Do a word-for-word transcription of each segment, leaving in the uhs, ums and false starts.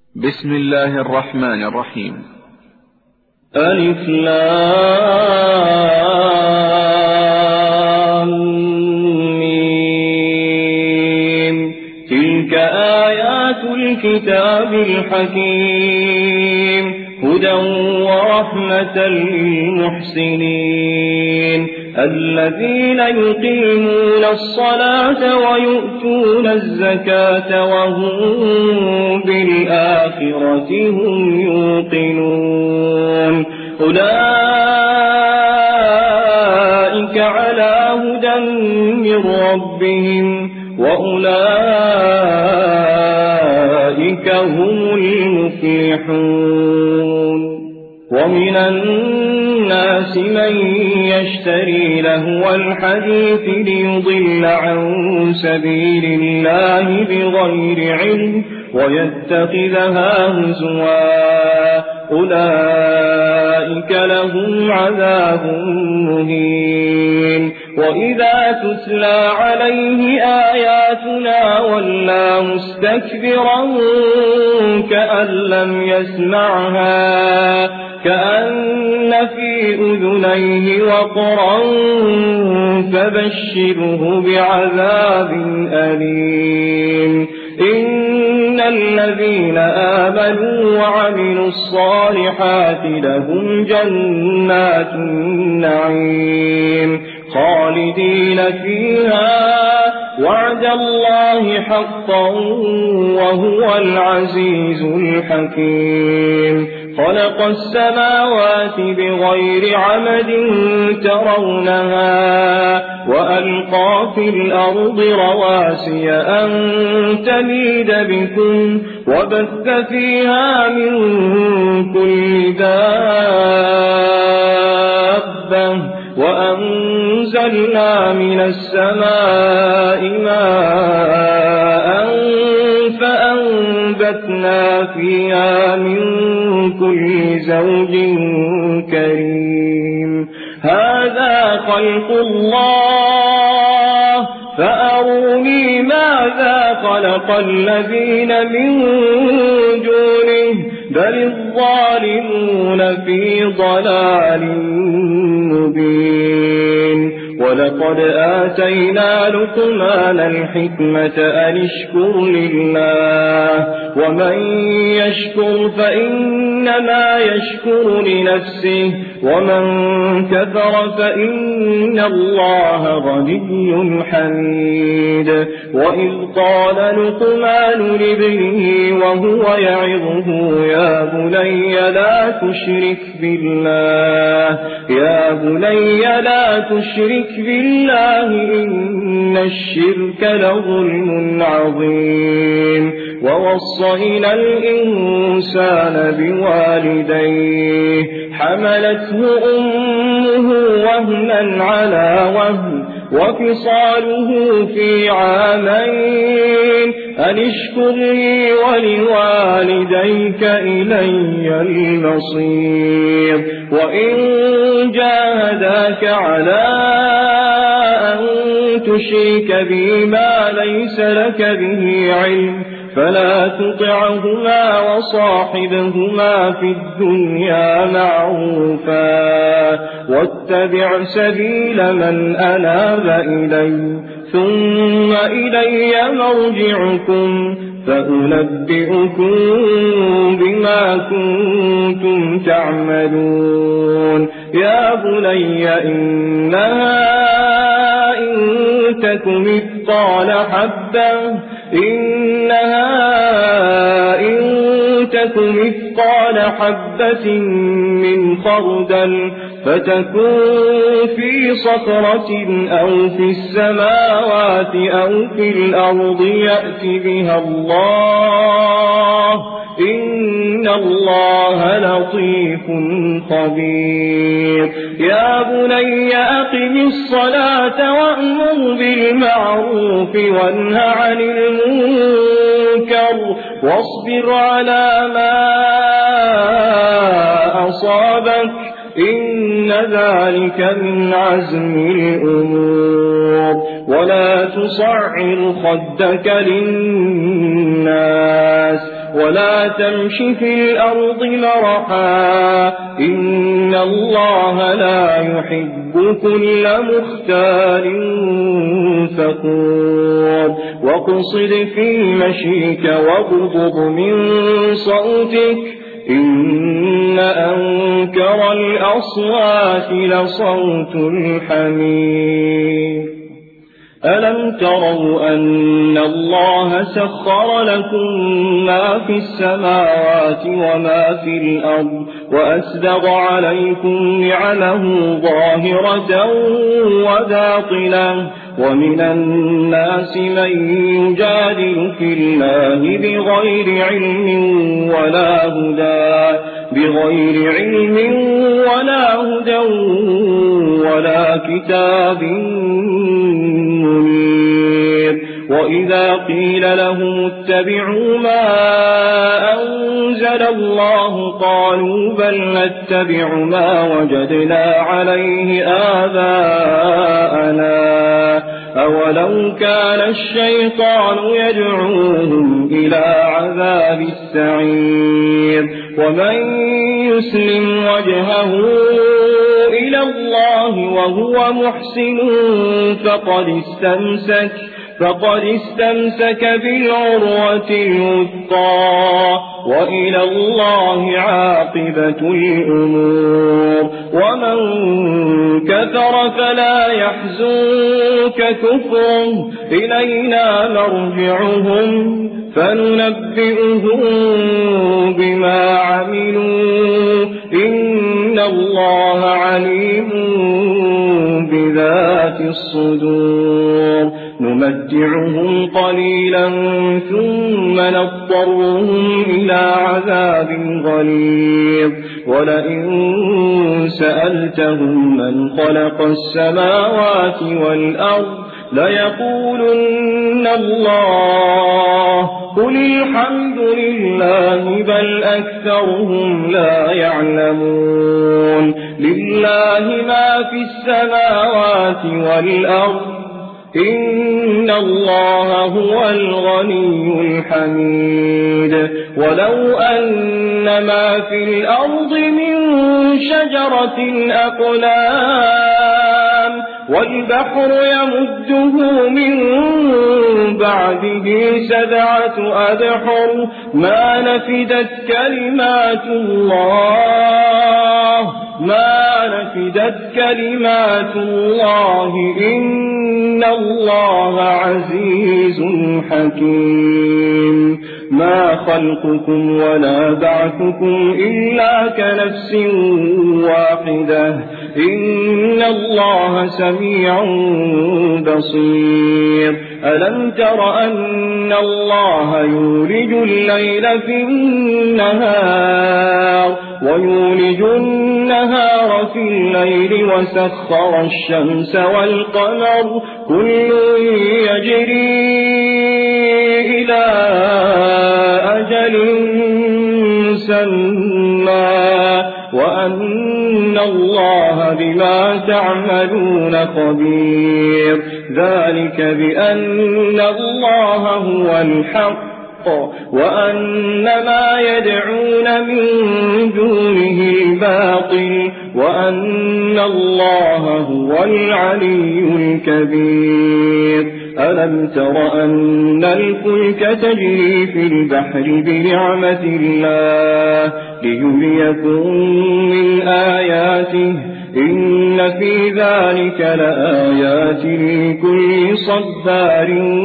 بسم الله الرحمن الرحيم. ألف لام ميم. تلك آيات الكتاب الحكيم هدى ورحمة للمحسنين الذين يقيمون الصلاة ويؤتون الزكاة وهم بالآخرة هم يوقنون أولئك على هدى من ربهم وأولئك هم المفلحون. ومن الناس من يشتري لهو الحديث ليضل عن سبيل الله بغير علم ويتخذها هزوا أولئك لهم عذاب مهين. وإذا تتلى عليه آياتنا ولى مستكبرا كأن لم يسمعها كأن في أذنيه وقرا فبشره بعذاب أليم. إن الذين آمنوا وعملوا الصالحات لهم جنات النعيم خالدين فيها وعد الله حقا وهو العزيز الحكيم. خلق السماوات بغير عمد ترونها وألقى في الأرض رواسي أن تميد بكم وبث فيها من كل دابة وأنزلنا من السماء ماء فأنبتنا فيها من كل زوج كريم. هذا خلق الله فأروني ماذا خلق الذين من دونه بل الظالمون في ضلال مبين. ولقد آتينا لقمان الحكمة أن اشكر لله ومن يشكر فإنما يشكر لنفسه ومن كفر فإن الله غني حميد. وإذ قال لقمان لابنه وهو يعظه يا بني لا تشرك بالله يا بني لا تشرك بالله إن الشرك لظلم عظيم. ووصينا الإنسان بوالديه حملته أمه وهنا على وهن وفصاله في عامين أن اشكر لي ولوالديك إلي المصير. وإن جاهداك على أن تشرك بي ما ليس لك به علم فلا تطعهما وصاحبهما في الدنيا معروفا واتبع سبيل من أناب إلي ثم إلي مرجعكم فأنبئكم بما كنتم تعملون. يا بني إنها إن تك مثقال حبة إنها إن تك مثقال حبة من خردل فتكون في صخرة أو في السماوات أو في الأرض يأت بها الله إن الله لطيف خبير. يا بني أقم الصلاة وأمر بالمعروف وانه عن المنكر واصبر على ما أصابك إن ذلك من عزم الأمور. ولا تصعر خدك للناس ولا تمش في الأرض مرحا إن الله لا يحب كل مختال فخور واقصد في مشيك واغضض من صوتك إن أنكر الأصوات لصوت الحمير ألم تروا أن الله سخر لكم ما في السماوات وما في الأرض وأسبغ عليكم نعمه ظاهرة وباطنة ومن الناس من يجادل في الله بغير علم ولا هدى بغير علم ولا هدى ولا كتاب منير وإذا قيل لهم اتبعوا ما أنزل الله قالوا بل نتبع ما وجدنا عليه آباءنا أولو كان الشيطان يدعوهم إلى عذاب السعير ومن يسلم وجهه إلى الله وهو محسن فقد استمسك فقد استمسك بالعروة الوثقى وإلى الله عاقبة الأمور ومن كفر فلا يحزنك كفره إلينا مرجعهم فننبئهم بما عملوا إن الله عليم بذات الصدور نمتعهم قليلا ثم نضطرهم إلى عذاب غليظ ولئن سألتهم من خلق السماوات والأرض ليقولن الله قل الحمد لله بل أكثرهم لا يعلمون لله ما في السماوات والأرض إن الله هو الغني الحميد ولو أن ما في الأرض من شجرة أقلام والبحر يمده من بعده سبعة أبحر ما نفدت كلمات الله ما نفدت كلمات الله إن الله عزيز حكيم ما خلقكم ولا بعثكم إلا كنفس واحدة إن الله سميع بصير ألم تر أن الله يولج الليل في النهار ويولج النهار في الليل وسخر الشمس والقمر كل يجري إلى أجل مسمى وأن الله بما تعملون خبير ذلك بأن الله هو الحق وأن ما يدعون من دونه الباطل وأن الله هو العلي الكبير ألم تر أن الفلك تجري في البحر بنعمة الله ليريكم من آياته إن في ذلك لآيات لكل صبار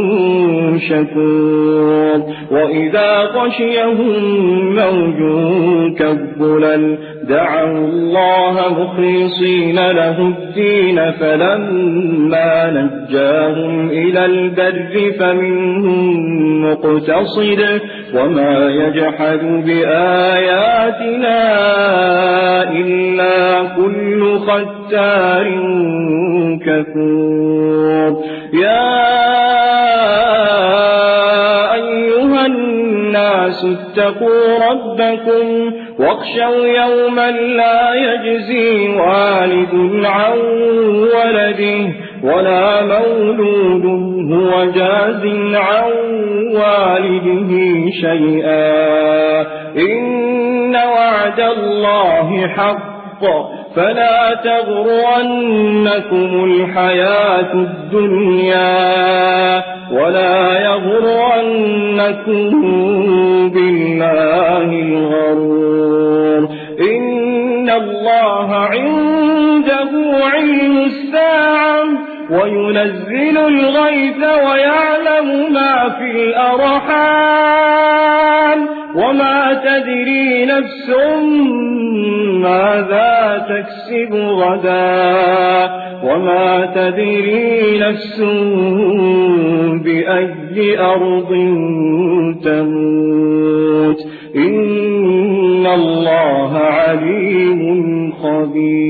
شكور وإذا غشيهم موج كالظلل دعوا الله مخلصين له الدين فلما نجاهم إلى البر فمنهم مقتصد وما يجحد بآياتنا إلا كل ختار كفور يا أيها الناس اتقوا ربكم واخشوا يوما لا يجزي والد عن ولده ولا مولود هو جاز عن والده شيئا إن وعد الله حق فلا تغرنكم الحياة الدنيا ولا يغرنكم بالله الغرور إن الله عنده علم الساعة وينزل الغيث ويعلم ما في الأرحام وما تدري نفس ماذا تكسب غدا وما تدري نفس بأي أرض تموت إن الله عليم خبير.